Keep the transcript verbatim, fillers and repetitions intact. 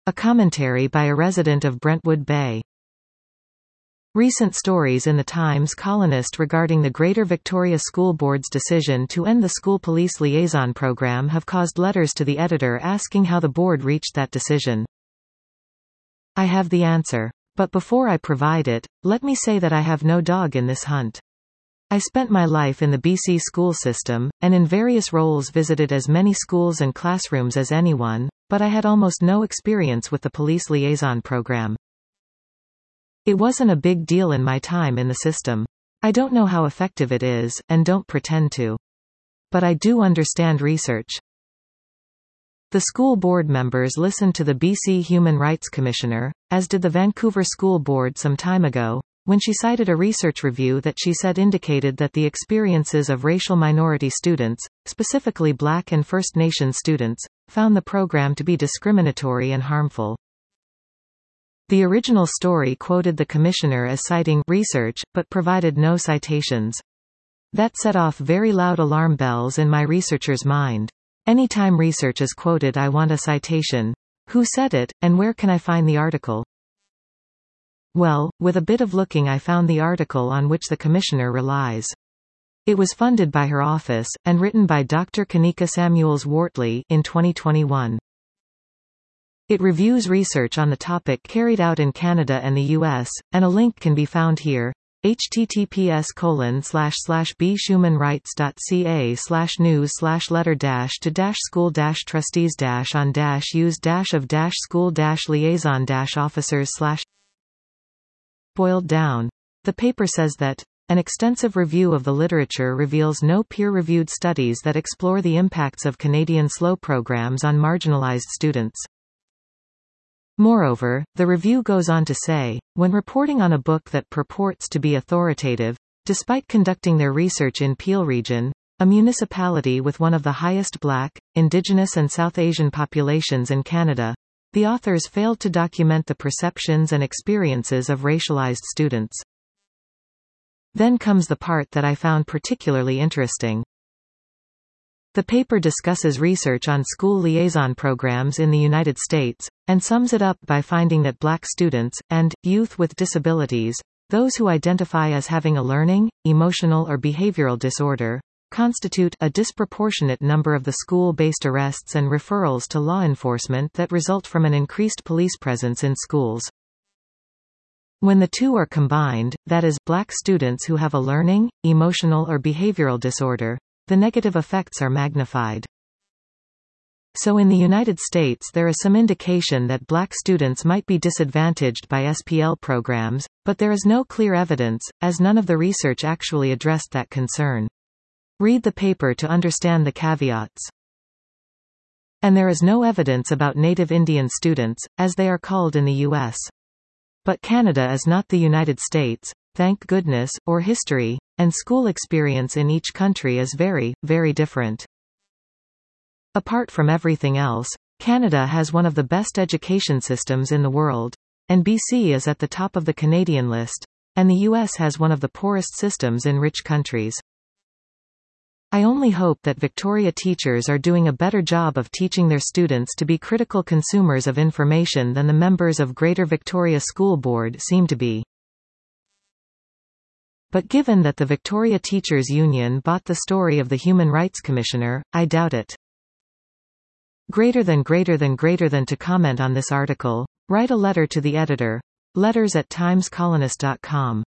A commentary by a resident of Brentwood Bay. Recent stories in the Times Colonist regarding the Greater Victoria School Board's decision to end the school police liaison program have caused letters to the editor asking how the board reached that decision. I have the answer. But before I provide it, let me say that I have no dog in this hunt. I spent my life in the B C school system, and in various roles visited as many schools and classrooms as anyone, but I had almost no experience with the police liaison program. It wasn't a big deal in my time in the system. I don't know how effective it is, and don't pretend to. But I do understand research. The school board members listened to the B C Human Rights Commissioner, as did the Vancouver School Board some time ago, when she cited a research review that she said indicated that the experiences of racial minority students, specifically Black and First Nation students, found the program to be discriminatory and harmful. The original story quoted the commissioner as citing research, but provided no citations. That set off very loud alarm bells in my researcher's mind. Anytime research is quoted, I want a citation. Who said it, and where can I find the article? Well, with a bit of looking I found the article on which the commissioner relies. It was funded by her office, and written by Doctor Kanika Samuels-Wortley in twenty twenty-one. It reviews research on the topic carried out in Canada and the U S, and a link can be found here. https colon slash slash bhumanrights.ca slash news slash letter dash to dash school dash trustees dash on dash use dash of dash school dash liaison dash officers slash. Boiled down, the paper says that an extensive review of the literature reveals no peer-reviewed studies that explore the impacts of Canadian S L O programs on marginalized students. Moreover, the review goes on to say, when reporting on a book that purports to be authoritative, despite conducting their research in Peel Region, a municipality with one of the highest Black, Indigenous and South Asian populations in Canada, the authors failed to document the perceptions and experiences of racialized students. Then comes the part that I found particularly interesting. The paper discusses research on school liaison programs in the United States, and sums it up by finding that Black students, and youth with disabilities, those who identify as having a learning, emotional or behavioral disorder, constitute a disproportionate number of the school-based arrests and referrals to law enforcement that result from an increased police presence in schools. When the two are combined, that is, Black students who have a learning, emotional or behavioral disorder, the negative effects are magnified. So in the United States there is some indication that Black students might be disadvantaged by S P L programs, but there is no clear evidence, as none of the research actually addressed that concern. Read the paper to understand the caveats. And there is no evidence about Native Indian students, as they are called in the U S. But Canada is not the United States, thank goodness, or history, and school experience in each country is very, very different. Apart from everything else, Canada has one of the best education systems in the world, and B C is at the top of the Canadian list, and the U S has one of the poorest systems in rich countries. I only hope that Victoria teachers are doing a better job of teaching their students to be critical consumers of information than the members of Greater Victoria School Board seem to be. But given that the Victoria Teachers Union bought the story of the Human Rights Commissioner, I doubt it. Greater than greater than greater than to comment on this article, write a letter to the editor. Letters at times colonist dot com.